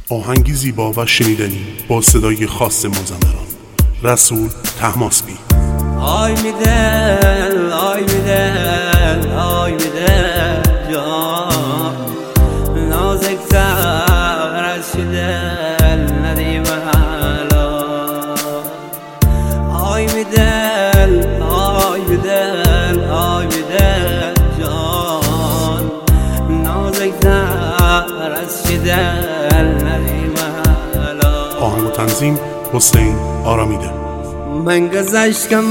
آهنگی زیبا و شنیدنی با صدای خاص مازندران. رسول طهماسبی. آی میدل آی میدل آی میدل جان نازکتر از دل ندیم حالا. آی میدل آی میدل آی میدل جان نازکتر از دل ندیم حالا. آهنگ و تنظیم حسین آرامیده. من گذشتم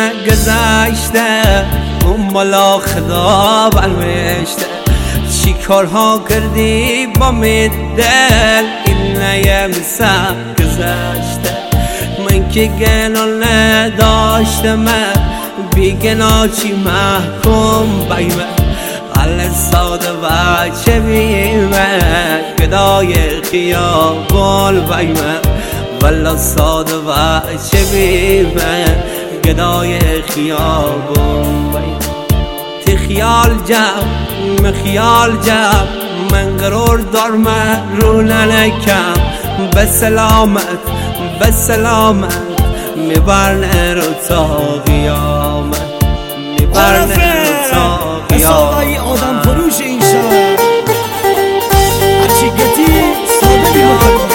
اون بالا خدا برمشته. چی کارها کردی با می دل این نیم سر گذشته. من که گناه نداشتم بی گناه چی محکوم بیمه. حال ساده و چه بیمه گدای خیابان بیمه. والا ساده و چه بیمه گدای خیابون بیمه. تی خیال جمع خیال جمع من قرار دارم رو ننکم. به سلامت میبرنه رو تا قیامت. میبرنه رو تا قیامت. آدم فروش این شهر هرچی گتی ساده بیمار.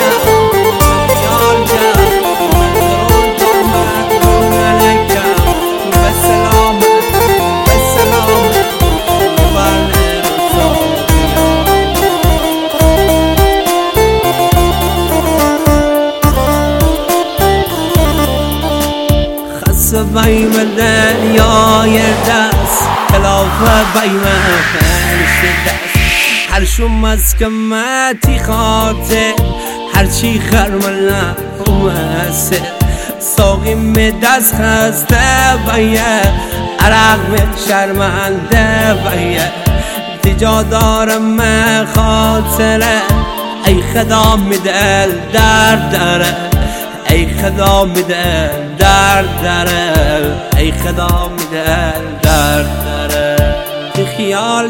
بیم دنیای دست خلاف بیم هرش دست هر شوم از کمتی خاطر هرچی خرمال نفومسه. ساقی می دست خسته بایه عرق می شرمنده بایه. تجا دارم خاطره ای خدا می دل درد داره. ای خدا می دل درد داره. ای خدا می دل درد داره. خیال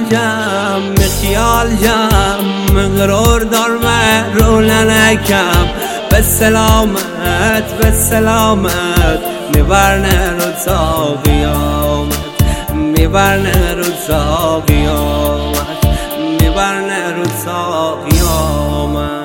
جمع غرور دارم رو ننکم. به سلامت میبرنه رو تا قیامت. میبرنه رو تا قیامت. میبرنه رو تا قیامت.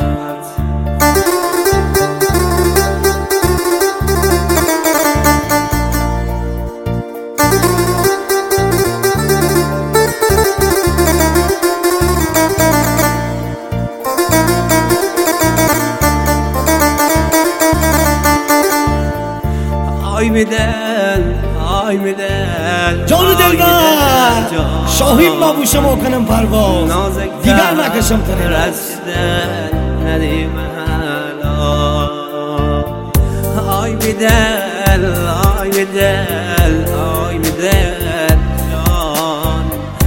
آی میدل آی میدل جان دلبر شاهین بابوش ما کنم پرواز دیگر نکشم تنه رسدن ندیم حالا. آی میدل آی میدل آی میدل جان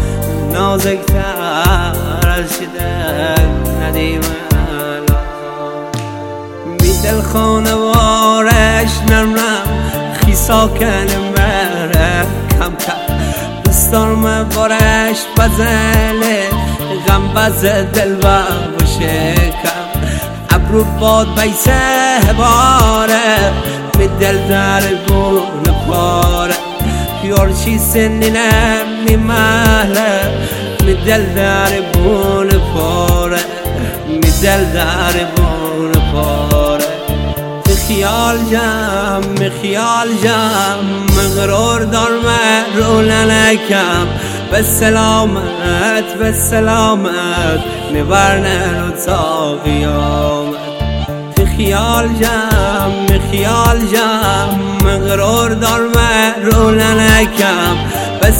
نازکتر رسدن ندیم حالا. میدل خانوارش نرم ساکن مره کم کم دستارم بارش بزله غم بز دل و شکم. ابرو باد بیسه باره می دل در بون پاره. یارچی سنینم می محله می دل در بون پاره. می دل در بون پاره. خیال جمع غرور دارم رو ننکم. به سلامت میبرنه رو تا قیامت. خیال جمع غرور دارم رو ننکم. به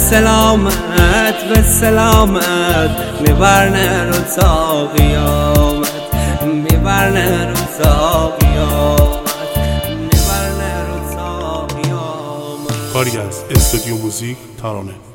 سلامت میبرنه رو تا قیامت. میبرنه رو تا قیامت. کاری از استودیو موزیک ترانه.